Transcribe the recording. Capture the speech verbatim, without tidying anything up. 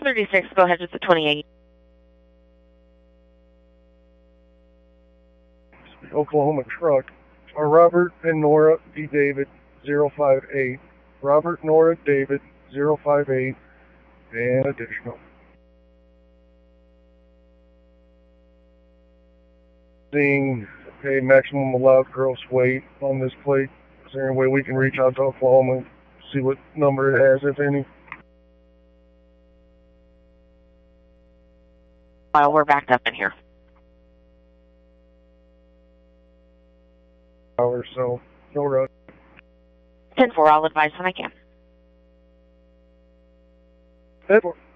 thirty-six, go ahead with the twenty-eight. Oklahoma truck. Are Robert and Nora D. David zero five eight. Robert, Nora, David zero five eight. And additional. Seeing okay, maximum allowed gross weight on this plate. Is there any way we can reach out to Oklahoma and see what number it has, if any? Uh, we're backed up in here. Hour, so no rush. ten four, I'll advise when I can. ten four.